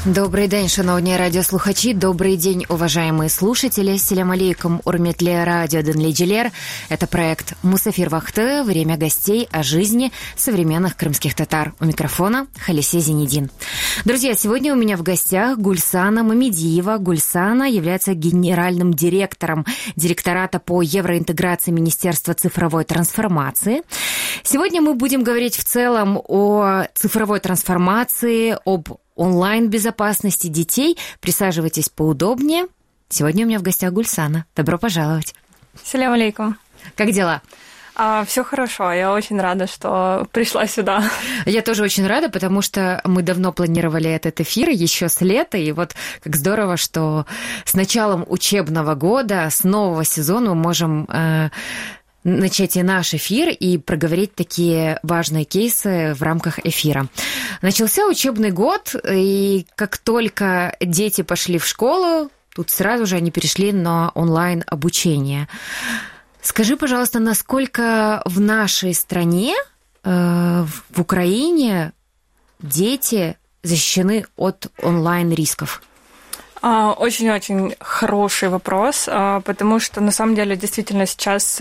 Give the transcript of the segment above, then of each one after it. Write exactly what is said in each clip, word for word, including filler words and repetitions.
Добрий день, шановні радіослухачі, добрый день, уважаемые слушатели. Селям алейкум, урметле радио Денлиджилер. Это проект Мусафир Вахты, время гостей о жизни современных крымских татар. У микрофона Халисе Зенедин. Друзья, сегодня у меня в гостях Гульсана Мамедиева. Гульсана является генеральным директором директората по евроинтеграции Министерства цифровой трансформации. Сегодня мы будем говорить в целом о цифровой трансформации, об онлайн-безопасности детей. Присаживайтесь поудобнее. Сегодня у меня в гостях Гульсана. Добро пожаловать. Салям алейкум. Как дела? А, все хорошо. Я очень рада, что пришла сюда. Я тоже очень рада, потому что мы давно планировали этот эфир, еще с лета, и вот как здорово, что с началом учебного года, с нового сезона мы можем э, начать и наш эфир и проговорить такие важные кейсы в рамках эфира. Начался учебный год, и как только дети пошли в школу, тут сразу же они перешли на онлайн-обучение. Скажи, пожалуйста, насколько в нашей стране, э, в Украине, дети защищены от онлайн-рисков? Очень-очень хороший вопрос, потому что на самом деле действительно сейчас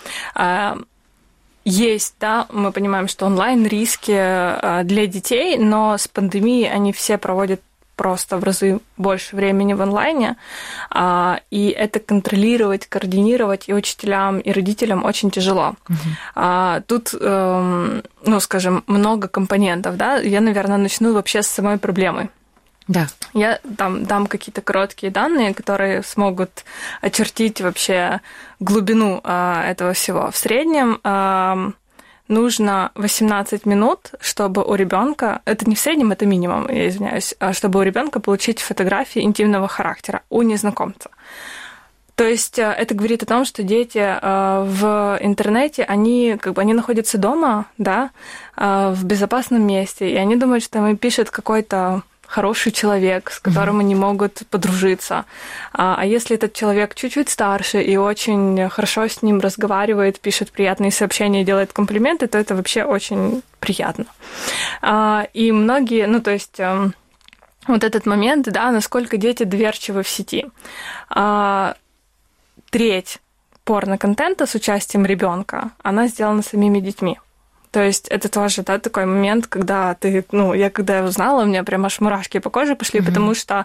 есть, да, мы понимаем, что онлайн-риски для детей, но с пандемией они все проводят просто в разы больше времени в онлайне, и это контролировать, координировать и учителям, и родителям очень тяжело. Uh-huh. Тут, ну, скажем, много компонентов, да, я, наверное, начну вообще с самой проблемы. Да. Я там дам какие-то короткие данные, которые смогут очертить вообще глубину а, этого всего. В среднем а, нужно восемнадцать минут, чтобы у ребенка, это не в среднем, это минимум, я извиняюсь, чтобы у ребенка получить фотографии интимного характера у незнакомца. То есть это говорит о том, что дети в интернете, они как бы они находятся дома, да, в безопасном месте, и они думают, что им пишет какой-то хороший человек, с которым они могут подружиться. А если этот человек чуть-чуть старше и очень хорошо с ним разговаривает, пишет приятные сообщения, делает комплименты, то это вообще очень приятно. И многие, ну то есть вот этот момент, да, насколько дети доверчивы в сети. Треть порно-контента с участием ребенка, она сделана самими детьми. То есть это тоже, да, такой момент, когда ты, ну, я когда узнала, у меня прям аж мурашки по коже пошли, mm-hmm. потому что,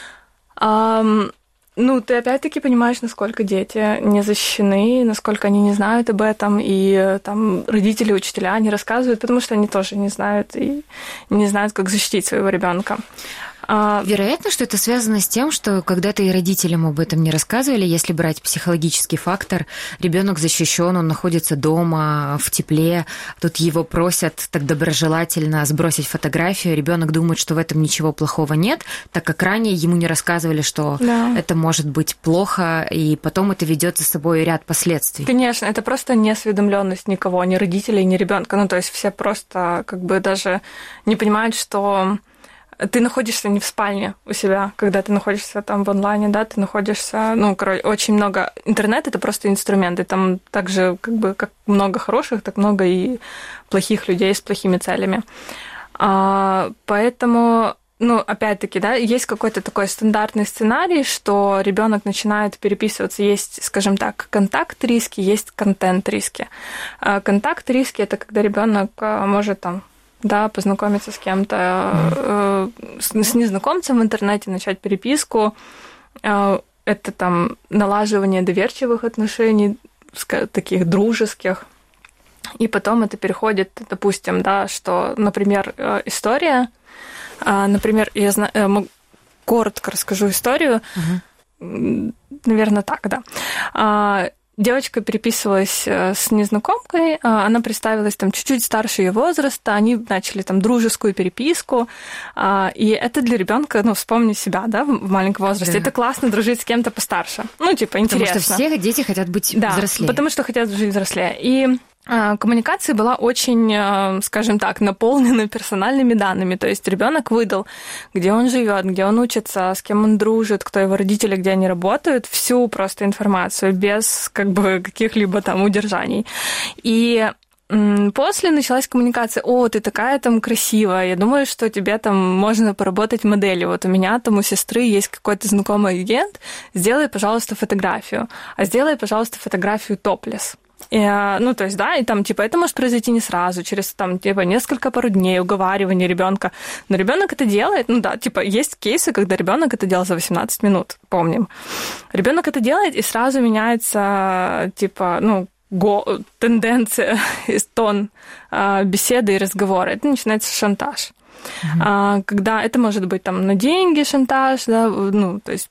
эм, ну, ты опять-таки понимаешь, насколько дети не защищены, насколько они не знают об этом, и там родители, учителя не рассказывают, потому что они тоже не знают и не знают, как защитить своего ребенка. Вероятно, что это связано с тем, что когда-то и родителям об этом не рассказывали. Если брать психологический фактор, ребенок защищен, он находится дома, в тепле, тут его просят так доброжелательно сбросить фотографию, ребенок думает, что в этом ничего плохого нет, так как ранее ему не рассказывали, что да. это может быть плохо, и потом это ведет за собой ряд последствий. Конечно, это просто неосведомленность никого, ни родителей, ни ребенка. Ну, то есть все просто как бы даже не понимают, что ты находишься не в спальне у себя, когда ты находишься там в онлайне, да, ты находишься, ну, короче, очень много. Интернет — это просто инструмент, и там также, как бы, как много хороших, так много и плохих людей с плохими целями. А, поэтому, ну, опять-таки, да, есть какой-то такой стандартный сценарий, что ребенок начинает переписываться. Есть, скажем так, контакт-риски, есть контент-риски. А контакт-риски — это когда ребенок может там да, познакомиться с кем-то, mm-hmm. с, с незнакомцем в интернете, начать переписку. Это там налаживание доверчивых отношений, таких дружеских. И потом это переходит, допустим, да, что, например, история, например, я знаю, коротко расскажу историю, mm-hmm. наверное, так, да. Девочка переписывалась с незнакомкой, она представилась там чуть-чуть старше ее возраста, они начали там дружескую переписку, и это для ребенка, ну, вспомни себя, да, в маленьком возрасте, да. Это классно дружить с кем-то постарше, ну, типа, интересно. Потому что все дети хотят быть да, взрослее. потому что хотят жить взрослее. И коммуникация была очень, скажем так, наполнена персональными данными. То есть ребенок выдал, где он живет, где он учится, с кем он дружит, кто его родители, где они работают, всю просто информацию без как бы каких-либо там удержаний. И после началась коммуникация: о, ты такая там красивая, я думаю, что тебе там можно поработать моделью. Вот у меня там у сестры есть какой-то знакомый агент, сделай, пожалуйста, фотографию. А сделай, пожалуйста, фотографию топлес. И, ну, то есть, да, и там, типа, это может произойти не сразу, через, там, типа, несколько пару дней уговаривания ребенка. Но ребенок это делает, ну, да, типа, есть кейсы, когда ребенок это делал за восемнадцать минут, помним. Ребенок это делает, и сразу меняется, типа, ну, го, тенденция, тон беседы и разговора. Это начинается шантаж. Mm-hmm. Когда это может быть, там, на деньги шантаж, да, ну, то есть,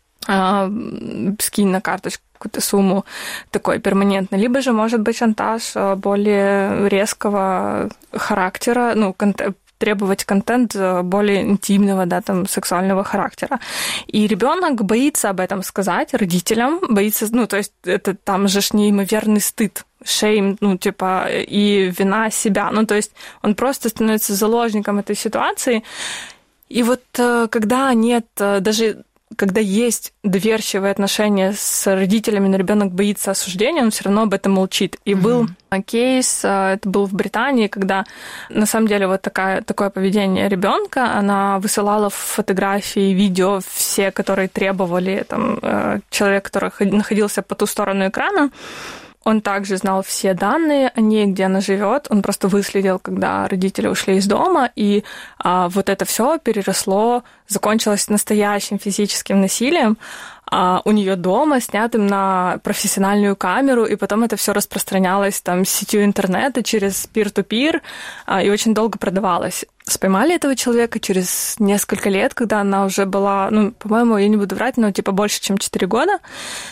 скинь на карточку какую-то сумму такой перманентный, либо же может быть шантаж более резкого характера, ну, контент, требовать контент более интимного, да, там, сексуального характера. И ребенок боится об этом сказать родителям, боится, ну, то есть это там же ж неимоверный стыд, шейм, ну, типа, и вина себя. Ну, то есть он просто становится заложником этой ситуации. И вот когда нет даже... Когда есть доверчивые отношения с родителями, но ребенок боится осуждения, он все равно об этом молчит. И mm-hmm. был кейс, это был в Британии, когда на самом деле вот такая, такое поведение ребенка, она высылала фотографии, видео, все, которые требовали, там, человек, который находился по ту сторону экрана. Он также знал все данные о ней, где она живет. Он просто выследил, когда родители ушли из дома, и а, вот это все переросло, закончилось настоящим физическим насилием а, у нее дома, снятым на профессиональную камеру, и потом это все распространялось там сетью интернета через peer-to-peer, а, и очень долго продавалось. Споймали этого человека через несколько лет, когда она уже была, ну, по-моему, я не буду врать, но типа больше, чем четыре года.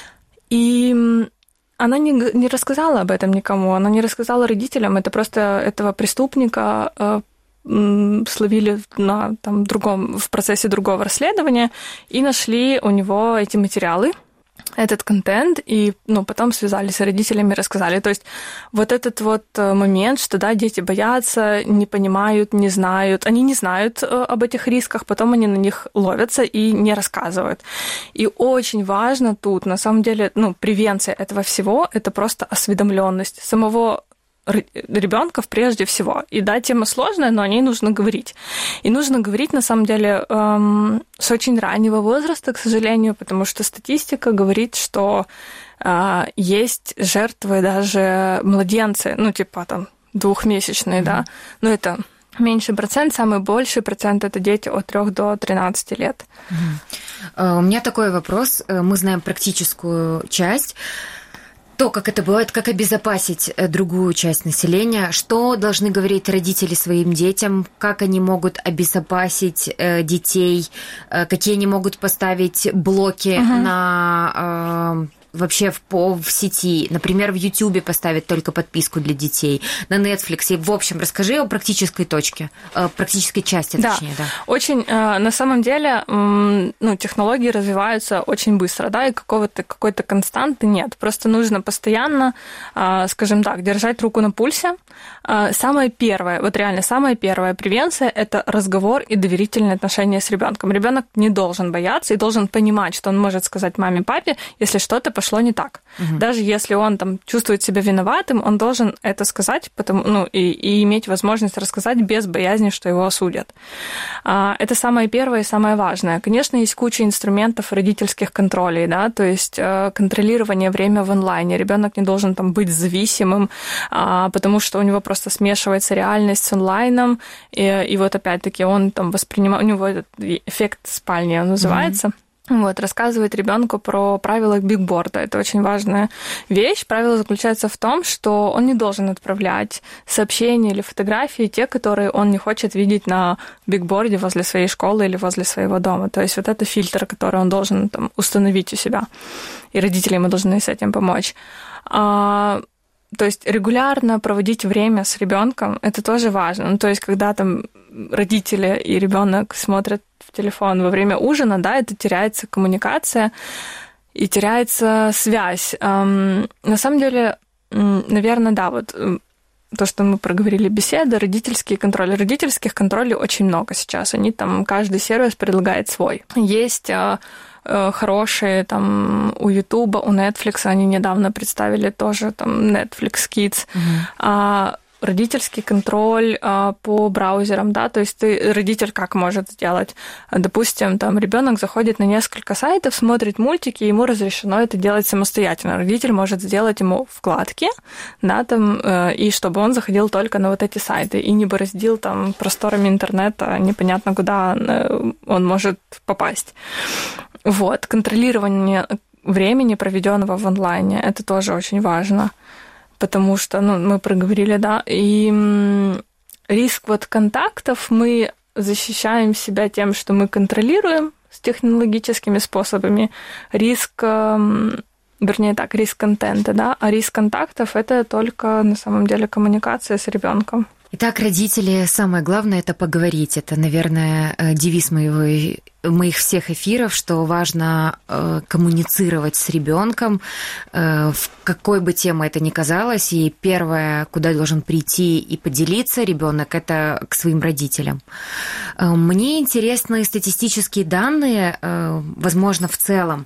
И она не, не рассказала об этом никому, она не рассказала родителям, это просто этого преступника э, словили на, там, другом, в процессе другого расследования и нашли у него эти материалы, этот контент, и, ну, потом связались с родителями, рассказали. То есть вот этот вот момент, что, да, дети боятся, не понимают, не знают, они не знают об этих рисках, потом они на них ловятся и не рассказывают. И очень важно тут, на самом деле, ну, превенция этого всего, это просто осведомленность самого ребенка прежде всего. И да, тема сложная, но о ней нужно говорить. И нужно говорить, на самом деле, эм, с очень раннего возраста, к сожалению, потому что статистика говорит, что э, есть жертвы даже младенцы, ну, типа там двухмесячные, mm-hmm. да, но это меньший процент, самый больший процент – это дети от трёх до тринадцати лет. Mm-hmm. У меня такой вопрос. Мы знаем практическую часть. То, как это бывает, как обезопасить другую часть населения, что должны говорить родители своим детям, как они могут обезопасить детей, какие они могут поставить блоки uh-huh. на... вообще в, по, в сети, например, в Ютубе поставить только подписку для детей, на Netflix. В общем, расскажи о практической точке, практической части, точнее. Да, да. Очень, на самом деле, ну, технологии развиваются очень быстро, да, и какого-то, какой-то константы нет. Просто нужно постоянно, скажем так, держать руку на пульсе. Самое первое, вот реально самая первая превенция – это разговор и доверительные отношения с ребенком. Ребенок не должен бояться и должен понимать, что он может сказать маме, папе, если что-то пошло не так. Угу. Даже если он там чувствует себя виноватым, он должен это сказать, потому, ну, и, и иметь возможность рассказать без боязни, что его осудят. Это самое первое и самое важное. Конечно, есть куча инструментов родительских контролей, да, то есть контролирование время в онлайне. Ребенок не должен там быть зависимым, потому что у него просто смешивается реальность с онлайном, и, и вот опять-таки он там воспринимает, у него этот эффект спальни он называется. Mm-hmm. Вот, рассказывает ребенку про правила бигборда. Это очень важная вещь. Правило заключается в том, что он не должен отправлять сообщения или фотографии, те, которые он не хочет видеть на бигборде возле своей школы или возле своего дома. То есть вот это фильтр, который он должен там установить у себя. И родители ему должны с этим помочь. А, то есть регулярно проводить время с ребенком, это тоже важно. Ну, то есть когда там родители и ребенок смотрят в телефон во время ужина, да, это теряется коммуникация и теряется связь. Эм, на самом деле, наверное, да, вот то, что мы проговорили, беседы, родительские контроли. Родительских контролей очень много сейчас. Они там, каждый сервис предлагает свой. Есть э, э, хорошие там у Ютуба, у Netflix, они недавно представили тоже там Netflix Kids. Mm-hmm. А, родительский контроль а, по браузерам, да, то есть ты, родитель как может сделать? Допустим, там ребенок заходит на несколько сайтов, смотрит мультики, ему разрешено это делать самостоятельно. Родитель может сделать ему вкладки, да, там, э, и чтобы он заходил только на вот эти сайты и не бороздил там просторами интернета, непонятно куда он может попасть. Вот, контролирование времени, проведенного в онлайне, это тоже очень важно. Потому что, ну, мы проговорили, да, и риск вот контактов мы защищаем себя тем, что мы контролируем с технологическими способами. Риск, вернее так, риск контента, да, а риск контактов – это только на самом деле коммуникация с ребенком. Итак, родители, самое главное – это поговорить. Это, наверное, девиз моего, моих всех эфиров, что важно э, коммуницировать с ребенком, э, в какой бы тему это ни казалось. И первое, куда должен прийти и поделиться ребенок, это к своим родителям. Э, мне интересны статистические данные, э, возможно, в целом.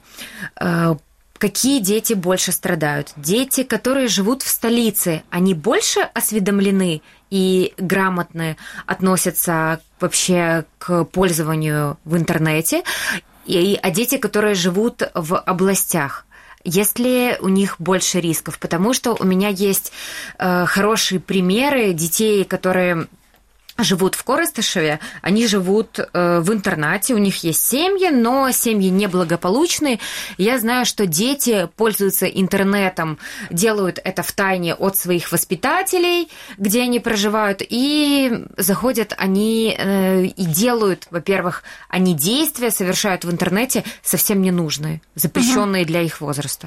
Э, Какие дети больше страдают? Дети, которые живут в столице, они больше осведомлены и грамотны относятся вообще к пользованию в интернете, и, а дети, которые живут в областях, есть ли у них больше рисков? Потому что у меня есть э, хорошие примеры детей, которые живут в Коростышеве, они живут в интернате, у них есть семьи, но семьи неблагополучные. Я знаю, что дети пользуются интернетом, делают это втайне от своих воспитателей, где они проживают, и заходят они и делают, во-первых, они действия совершают в интернете совсем ненужные, запрещенные угу. для их возраста.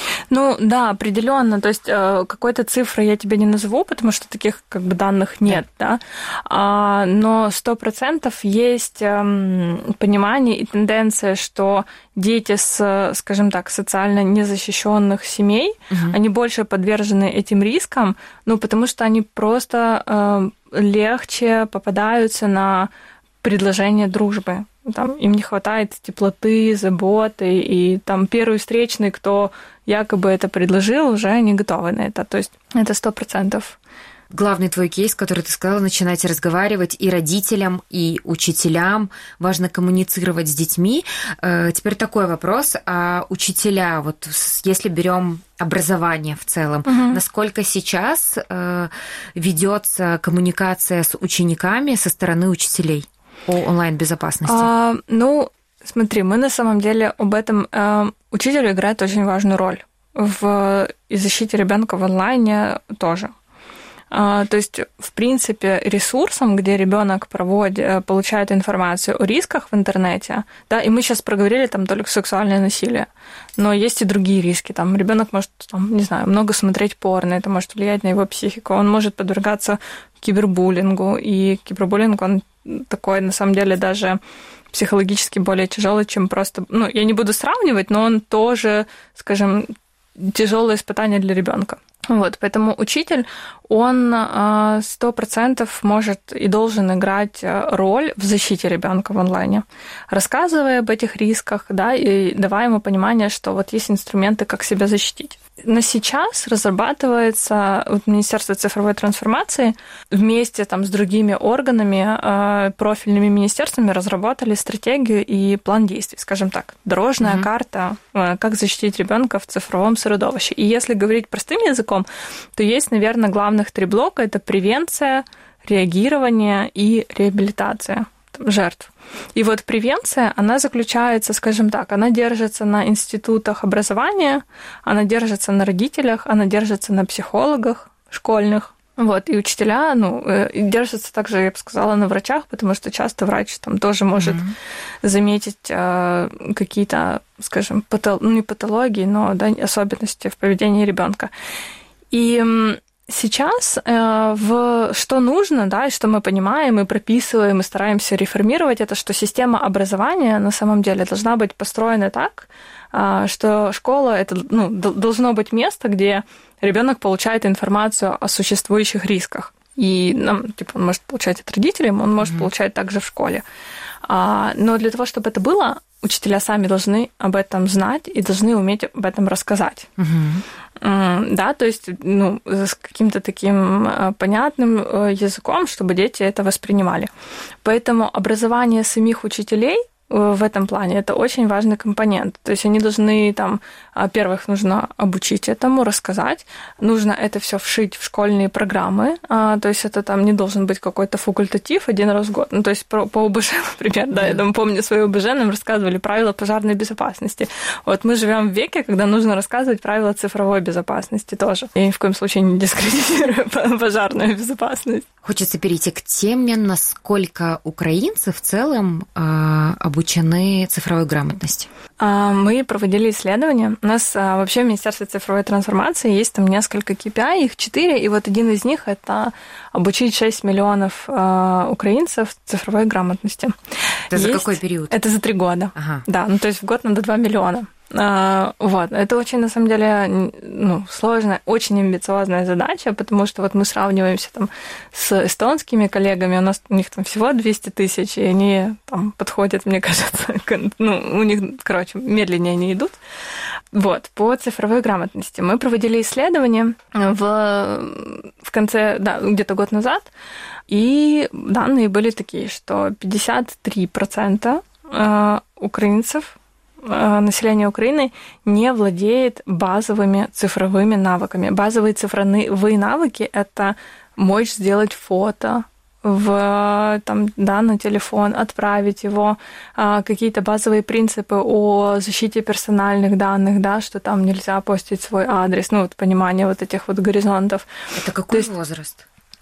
Ну да, определенно. То есть какой-то цифры я тебе не назову, потому что таких как бы данных нет, да. да? Но сто процентов есть понимание и тенденция, что дети с, скажем так, социально незащищенных семей, угу. они больше подвержены этим рискам, ну потому что они просто легче попадаются на предложение дружбы. Там, им не хватает теплоты, заботы, и там первый встречный, кто якобы это предложил, уже не готовы на это. То есть это сто процентов. Главный твой кейс, который ты сказала, начинать разговаривать и родителям, и учителям. Важно коммуницировать с детьми. Теперь такой вопрос. А учителя, вот если берем образование в целом, угу. насколько сейчас ведется коммуникация с учениками со стороны учителей по онлайн-безопасности? А, ну, смотри, мы на самом деле об этом... Э, учитель играет очень важную роль в и защите ребенка в онлайне тоже. А, то есть, в принципе, ресурсом, где ребенок проводит, получает информацию о рисках в интернете, да, и мы сейчас проговорили там только сексуальное насилие, но есть и другие риски. Там ребенок может, там, не знаю, много смотреть порно, это может влиять на его психику, он может подвергаться кибербуллингу, и кибербуллинг, он такой, на самом деле, даже психологически более тяжелый, чем просто... Ну, я не буду сравнивать, но он тоже, скажем, тяжелое испытание для ребенка. Вот, поэтому учитель, он сто процентов может и должен играть роль в защите ребенка в онлайне, рассказывая об этих рисках, да, и давая ему понимание, что вот есть инструменты, как себя защитить. На сейчас разрабатывается вот, Министерство цифровой трансформации вместе там, с другими органами, профильными министерствами разработали стратегию и план действий, скажем так, дорожная угу. карта, как защитить ребенка в цифровом средовище. И если говорить простым языком, то есть, наверное, главных три блока – это превенция, реагирование и реабилитация жертв. И вот превенция, она заключается, скажем так, она держится на институтах образования, она держится на родителях, она держится на психологах школьных. Вот, и учителя, ну, держатся также, я бы сказала, на врачах, потому что часто врач там тоже может mm-hmm. заметить э, какие-то, скажем, патол... ну, не патологии, но да, особенности в поведении ребенка. И сейчас э, в что нужно, да, и что мы понимаем и прописываем, и стараемся реформировать, это что система образования на самом деле должна быть построена так, э, что школа это, ну, должно быть место, где ребенок получает информацию о существующих рисках. И ну, типа, он может получать от родителей, он может mm-hmm. получать также в школе. А, но для того, чтобы это было, учителя сами должны об этом знать и должны уметь об этом рассказать. Да, то есть, ну, с каким-то таким понятным языком, чтобы дети это воспринимали. Поэтому образование самих учителей в этом плане это очень важный компонент. То есть они должны там, во-первых, нужно обучить этому, рассказать, нужно это все вшить в школьные программы, то есть это там не должен быть какой-то факультатив один раз в год. Ну, то есть по, по ОБЖ, например, да, я там помню свое ОБЖ, нам рассказывали правила пожарной безопасности. Вот мы живем в веке, когда нужно рассказывать правила цифровой безопасности тоже. Я ни в коем случае не дискредитирую пожарную безопасность. Хочется перейти к теме, насколько украинцы в целом обучены цифровой грамотности. Мы проводили исследования. У нас вообще в Министерстве цифровой трансформации есть там несколько кей пи ай, их четыре, и вот один из них – это обучить шесть миллионов украинцев цифровой грамотности. Это есть... за какой период? Это за три года. Ага. Да, ну то есть в год надо два миллиона. Вот. Это очень, на самом деле, ну, сложная, очень амбициозная задача, потому что вот мы сравниваемся там с эстонскими коллегами, у нас у них там всего двести тысяч, и они там подходят, мне кажется, ну, у них, короче, медленнее они идут. Вот. По цифровой грамотности мы проводили исследование в, в конце, да, где-то год назад, и данные были такие, что пятьдесят три процента украинцев, население Украины не владеет базовыми цифровыми навыками. Базовые цифровые навыки – это мочь сделать фото в, там, да, на телефон, отправить его, какие-то базовые принципы о защите персональных данных, да, что там нельзя постить свой адрес, ну, вот понимание вот этих вот горизонтов. Это какой есть, возраст?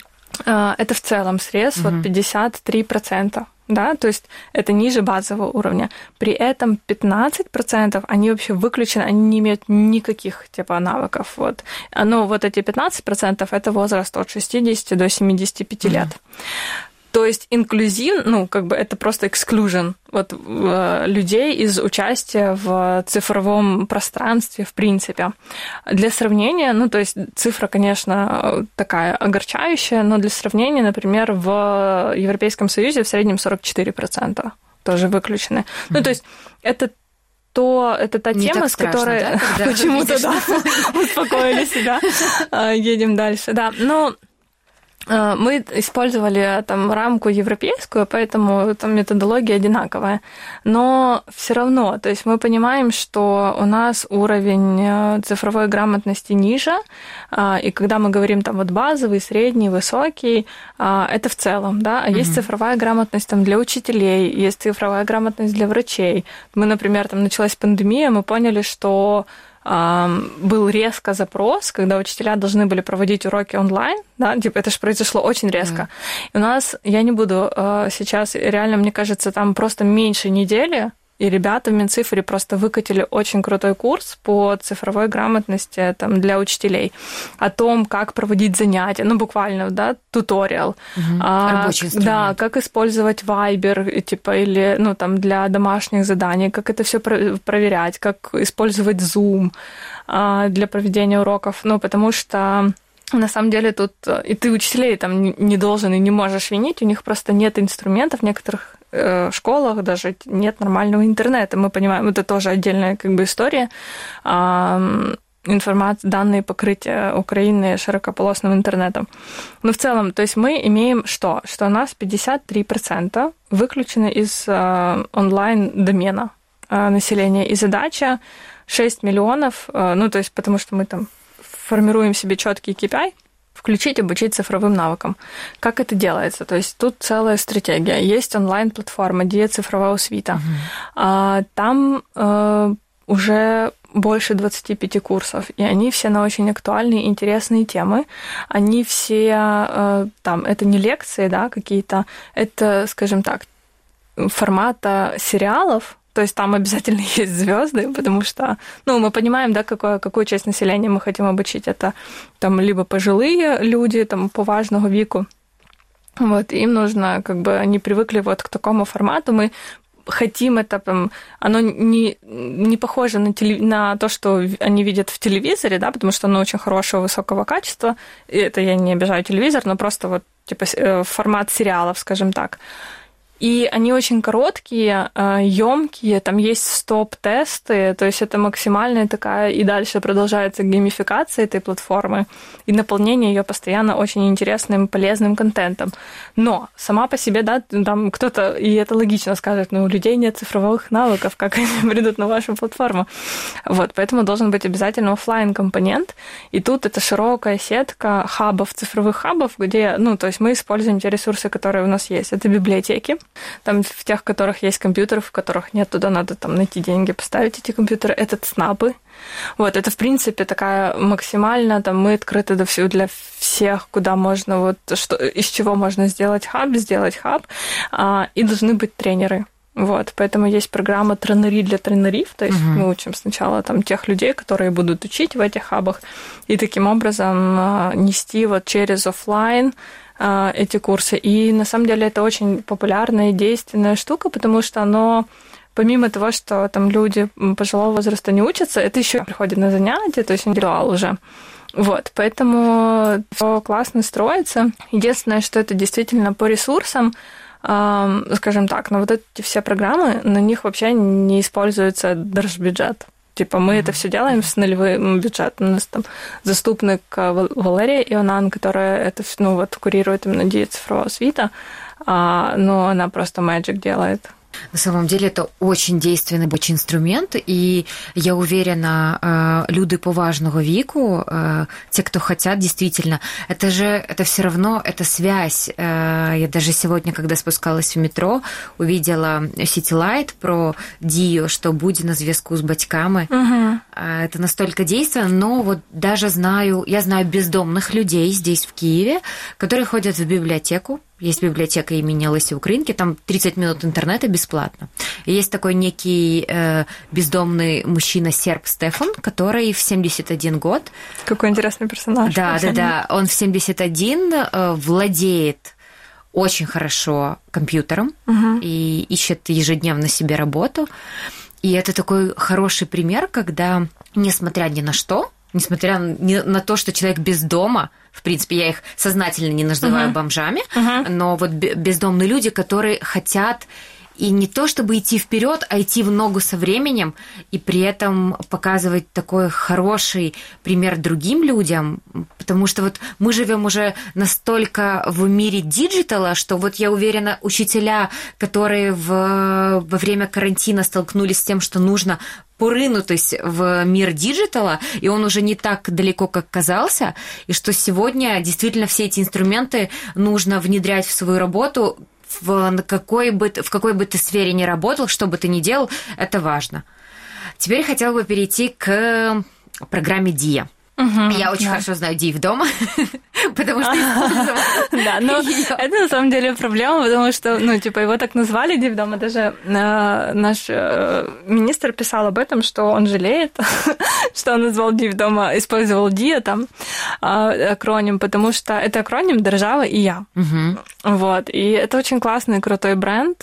Это в целом срез, угу. Вот пятьдесят три процента. Да, то есть это ниже базового уровня. При этом пятнадцать процентов они вообще выключены, они не имеют никаких типа навыков. Вот. Но вот эти пятнадцать процентов это возраст от шестидесяти до семидесяти пяти лет. Mm-hmm. То есть инклюзив, ну, как бы это просто exclusion вот, людей из участия в цифровом пространстве, в принципе. Для сравнения, ну, то есть цифра, конечно, такая огорчающая, но для сравнения, например, в Европейском Союзе в среднем сорок четыре процента тоже выключены. Mm-hmm. Ну, то есть это то это та не тема, с страшно, которой да, почему-то да, успокоили себя. Едем дальше. Да, но мы использовали там рамку европейскую, поэтому там методология одинаковая. Но все равно, то есть мы понимаем, что у нас уровень цифровой грамотности ниже, и когда мы говорим там вот базовый, средний, высокий, это в целом, да, а есть mm-hmm. цифровая грамотность там для учителей, есть цифровая грамотность для врачей. Мы, например, там началась пандемия, мы поняли, что был резко запрос, когда учителя должны были проводить уроки онлайн, да, типа это же произошло очень резко. Mm. И у нас, я не буду сейчас, реально, мне кажется, там просто меньше недели, и ребята в Минцифре просто выкатили очень крутой курс по цифровой грамотности там, для учителей о том, как проводить занятия, ну, буквально, да, туториал. Угу. А, Рабочий инструмент. Да, как использовать Viber, типа, или, ну, там, для домашних заданий, как это все проверять, как использовать Zoom для проведения уроков, ну, потому что на самом деле тут и ты учителей там не должен и не можешь винить, у них просто нет инструментов в некоторых школах, даже нет нормального интернета. Мы понимаем, это тоже отдельная как бы история. Информация, данные покрытия Украины широкополосным интернетом. Но в целом, то есть мы имеем что? Что у нас пятьдесят три процента выключены из онлайн-домена населения. И задача шесть миллионов, ну то есть потому что мы там формируем себе четкий кей пи ай, включить, обучить цифровым навыкам. Как это делается? То есть тут целая стратегия. Есть онлайн-платформа «Дия цифровая освіта». Uh-huh. Там э, уже больше двадцати пяти курсов, и они все на очень актуальные, интересные темы. Они все, э, там, это не лекции, да, какие-то, это, скажем так, формата сериалов. То есть там обязательно есть звезды, потому что, ну, мы понимаем, да, какую, какую часть населения мы хотим обучить. Это там либо пожилые люди, там, поважного веку. Вот, им нужно, как бы, они привыкли вот к такому формату. Мы хотим это, там, оно не, не похоже на, теле, на то, что они видят в телевизоре, да, потому что оно очень хорошего, высокого качества. И это я не обижаю телевизор, но просто вот, типа, формат сериалов, скажем так. И они очень короткие, ёмкие, там есть стоп-тесты, то есть это максимальная такая, и дальше продолжается геймификация этой платформы, и наполнение ее постоянно очень интересным, полезным контентом. Но сама по себе, да, там кто-то, и это логично скажет, ну, у людей нет цифровых навыков, как они придут на вашу платформу. Вот, поэтому должен быть обязательно офлайн-компонент, и тут это широкая сетка хабов, цифровых хабов, где, ну, то есть мы используем те ресурсы, которые у нас есть. Это библиотеки, там в тех, в которых есть компьютеры, в которых нет, туда надо там найти деньги, поставить эти компьютеры. Это ЦНАПы. Вот, это, в принципе, такая максимально, там, мы открыты до всего, для всех, куда можно, вот, что, из чего можно сделать хаб, сделать хаб, а, и должны быть тренеры. Вот, поэтому есть программа тренери для тренеров, то есть uh-huh. мы учим сначала там тех людей, которые будут учить в этих хабах, и таким образом нести вот через офлайн эти курсы. И на самом деле это очень популярная и действенная штука, потому что оно, помимо того, что там люди пожилого возраста не учатся, это еще приходят на занятия, то есть индивидуал уже. Вот, поэтому все классно строится. Единственное, что это действительно по ресурсам, скажем так, но вот эти все программы, на них вообще не используется держбюджет. Типа мы mm-hmm. это все делаем с нулевым бюджетом. У нас там заступник Валерия Ионан, которая это, ну, вот, курирует именно Дия цифрового свита, но она просто magic делает. На самом деле это очень действенний инструмент, і я уверена, люди поважного веку, те, кто хотят, действительно, это же, это все равно, это связь. Я даже сегодня, когда спускалась в метро, увидела City Light про Дію, что будь на зв'язку с батьками. Угу. Это настолько действенно, но вот даже знаю, я знаю бездомных людей здесь, в Киеве, которые ходят в библиотеку. Есть библиотека имени Лесі Українки, там тридцать минут интернета бесплатно. И есть такой некий э, бездомный мужчина, серб Стефан, который в семьдесят один год... Какой интересный персонаж. Да, да, да. Он в семьдесят один э, владеет очень хорошо компьютером угу. и ищет ежедневно себе работу. И это такой хороший пример, когда, несмотря ни на что, несмотря на то, что человек без дома, в принципе, я их сознательно не называю uh-huh. бомжами, uh-huh. но вот бездомные люди, которые хотят и не то чтобы идти вперед, а идти в ногу со временем, и при этом показывать такой хороший пример другим людям, потому что вот мы живем уже настолько в мире диджитала, что вот я уверена, учителя, которые в, во время карантина столкнулись с тем, что нужно порынутость в мир диджитала, и он уже не так далеко, как казался, и что сегодня действительно все эти инструменты нужно внедрять в свою работу, в какой бы, в какой бы ты сфере ни работал, что бы ты ни делал, это важно. Теперь хотела бы перейти к программе Дия. Угу, я очень да. хорошо знаю Див дома, потому что использовала. Да, но это на самом деле проблема, потому что, ну, типа, его так назвали Див дома. Даже наш министр писал об этом, что он жалеет, что он назвал Див дома, использовал Дия там акроним, потому что это акроним «Держава и я». Вот, и это очень классный, крутой бренд,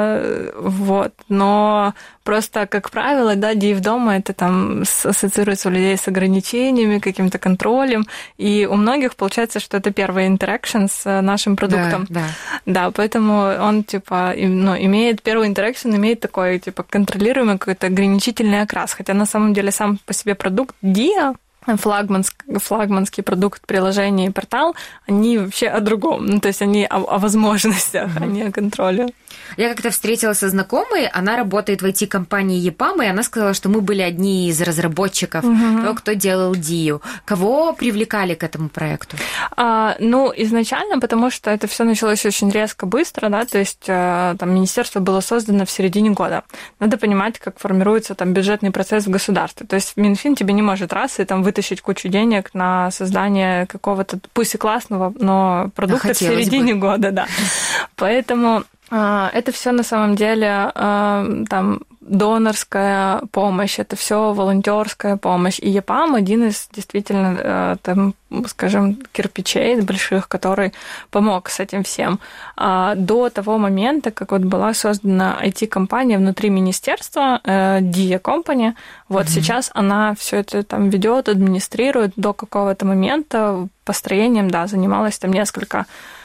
вот, но просто, как правило, да, Див дома это там ассоциируется у людей с ограничениями, каким-то контролем, и у многих получается, что это первый интеракшн с нашим продуктом. Да, да. Да, поэтому он, типа, ну, имеет, первый интеракшн имеет такой, типа, контролируемый какой-то ограничительный окрас, хотя на самом деле сам по себе продукт Dia, флагманский, флагманский продукт приложения и портал, они вообще о другом. Ну, то есть они о, о возможностях, mm-hmm. а не о контроле. Я как-то встретилась со знакомой, она работает в ай ти-компании ЕПАМ, и она сказала, что мы были одни из разработчиков, mm-hmm. того, кто делал Дию. Кого привлекали к этому проекту? А, ну, изначально, потому что это все началось очень резко, быстро, да, то есть там министерство было создано в середине года. Надо понимать, как формируется там бюджетный процесс в государстве. То есть Минфин тебе не может раз и там вытащить кучу денег на создание какого-то, пусть и классного, но продукта а в середине бы. года, да. Поэтому э, это все на самом деле э, там донорская помощь, это все волонтерская помощь. И ЕПАМ один из действительно, э, там, скажем, кирпичей больших, который помог с этим всем. А до того момента, как вот была создана ай ти-компания внутри министерства, э, Dia Company, вот mm-hmm. сейчас она все это там ведет, администрирует до какого-то момента построением, да, занималась там несколько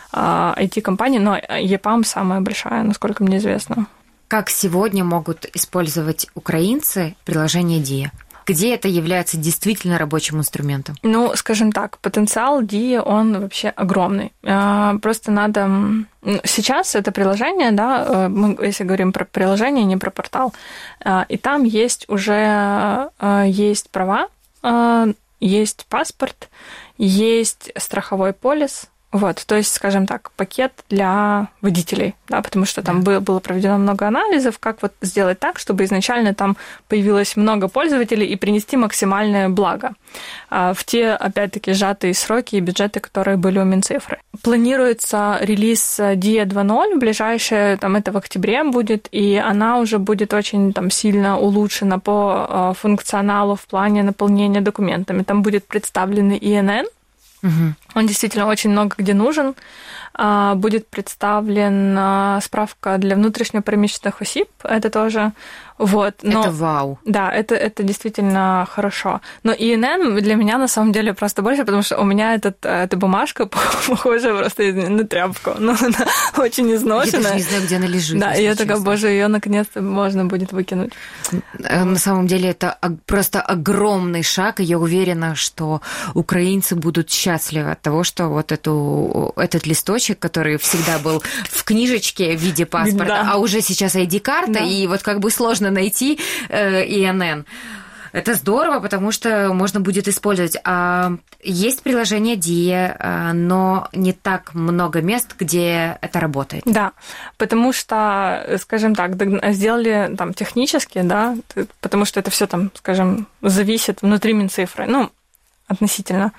ай ти-компаний, но ЕПАМ самая большая, насколько мне известно. Как сегодня могут использовать украинцы приложение Dia? Где это является действительно рабочим инструментом? Ну, скажем так, потенциал Dia, он вообще огромный. Просто надо... Сейчас это приложение, да, мы, если говорим про приложение, не про портал, и там есть уже есть права, есть паспорт, есть страховой полис. Вот, то есть, скажем так, пакет для водителей, да, потому что там да. было проведено много анализов, как вот сделать так, чтобы изначально там появилось много пользователей и принести максимальное благо в те, опять-таки, сжатые сроки и бюджеты, которые были у Минцифры. Планируется релиз Dia два ноль, ближайшее, там, это в октябре будет, и она уже будет очень там сильно улучшена по функционалу в плане наполнения документами. Там будет представлены И Эн Эн, угу. Он действительно очень много где нужен. Будет представлена справка для внутренне перемещенных осіб, это тоже. Вот, но, это вау. Да, это, это действительно хорошо. Но И Эн Эн для меня на самом деле просто больше, потому что у меня этот, эта бумажка похожа просто на тряпку. Ну, она очень изношенная. Я даже не знаю, где она лежит. Да, и я такая, боже, ее наконец-то можно будет выкинуть. На самом деле это просто огромный шаг, и я уверена, что украинцы будут счастливы от того, что вот эту, этот листочек, который всегда был в книжечке в виде паспорта, да. а уже сейчас ай ди-карта, да. и вот как бы сложно найти э, И Эн Эн. Это здорово, потому что можно будет использовать. А есть приложение Dia, но не так много мест, где это работает. Да, потому что, скажем так, сделали там технически, да, потому что это все там, скажем, зависит внутри Минцифры, ну, относительно.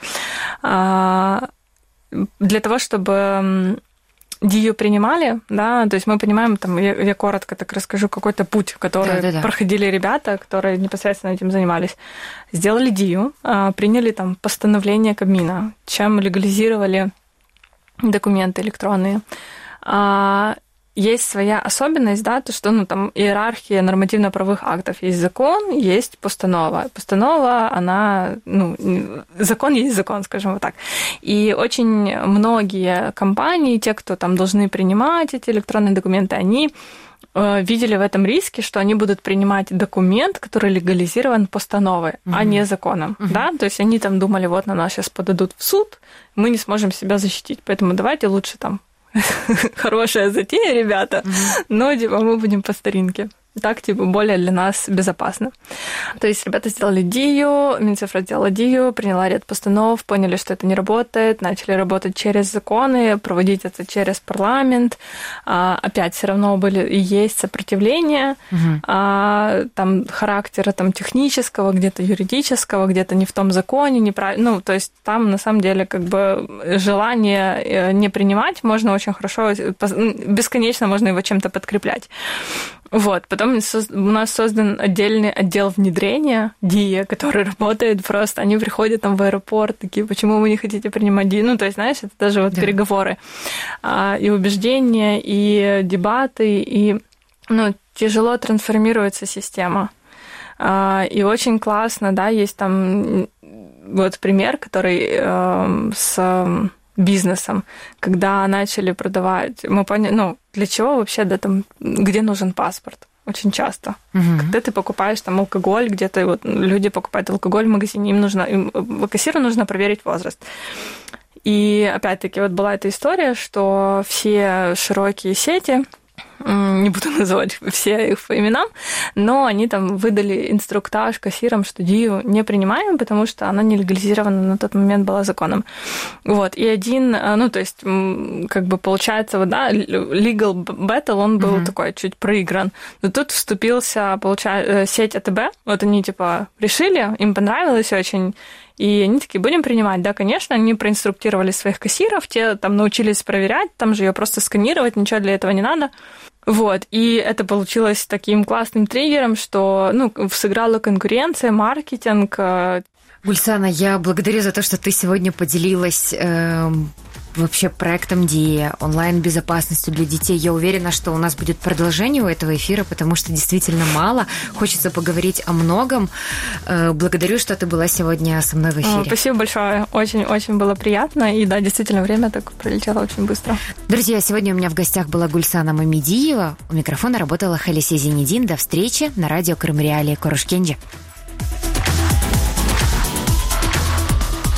Для того, чтобы Дию принимали, да, то есть мы понимаем, там, я, я коротко так расскажу, какой-то путь, который да, да, да. проходили ребята, которые непосредственно этим занимались. Сделали Дию, приняли там постановление Кабмина, чем легализировали документы электронные. Есть своя особенность, да, то, что ну, там иерархия нормативно-правовых актов. Есть закон, есть постанова. Постанова, она, ну, закон есть закон, скажем вот так. И очень многие компании, те, кто там должны принимать эти электронные документы, они видели в этом риске, что они будут принимать документ, который легализирован постановой, угу. а не законом. Угу. Да? То есть они там думали, вот на нас сейчас подадут в суд, мы не сможем себя защитить, поэтому давайте лучше там хорошая затея, ребята, mm-hmm. но типа мы будем по старинке. Так, типа, более для нас безопасно. То есть ребята сделали Дию, Минцифра сделала Дию, приняла ряд постанов, поняли, что это не работает, начали работать через законы, проводить это через парламент. А, опять все равно были и есть сопротивление, угу. а, там характера там, технического, где-то юридического, где-то не в том законе, неправильно. Ну, то есть там на самом деле как бы желание не принимать можно очень хорошо, бесконечно можно его чем-то подкреплять. Вот, потом у нас создан отдельный отдел внедрения Dia, который работает просто. Они приходят там в аэропорт, такие, почему вы не хотите принимать Dia? Ну, то есть, знаешь, это даже вот да. переговоры. И убеждения, и дебаты, и, ну, тяжело трансформируется система. И очень классно, да, есть там вот пример, который с бизнесом, когда начали продавать, мы поняли, ну, для чего вообще, да, там, где нужен паспорт? Очень часто. Угу. Когда ты покупаешь там алкоголь, где-то вот люди покупают алкоголь в магазине, им нужно, им, кассиру нужно проверить возраст. И опять-таки вот была эта история, что все широкие сети, не буду называть все их по именам, но они там выдали инструктаж кассирам, что Дию не принимаем, потому что она не легализирована на тот момент была законом. Вот. И один, ну, то есть, как бы получается, вот, да, legal battle, он был mm-hmm. такой чуть проигран. Но тут вступился, получается, сеть А Тэ Бэ. Вот они, типа, решили, им понравилось очень, и они такие, будем принимать, да, конечно, они проинструктировали своих кассиров, те там научились проверять, там же ее просто сканировать, ничего для этого не надо. Вот, и это получилось таким классным триггером, что, ну, сыграла конкуренция, маркетинг. Гульсана, я благодарю за то, что ты сегодня поделилась э, вообще проектом Диа, онлайн-безопасностью для детей. Я уверена, что у нас будет продолжение у этого эфира, потому что действительно мало. Хочется поговорить о многом. Благодарю, что ты была сегодня со мной в эфире. Спасибо большое. Очень-очень было приятно. И да, действительно, время так пролетело очень быстро. Друзья, сегодня у меня в гостях была Гульсана Мамедиева. У микрофона работала Халисе Зенедин. До встречи на радио Крым Реалии. Корушкенджи.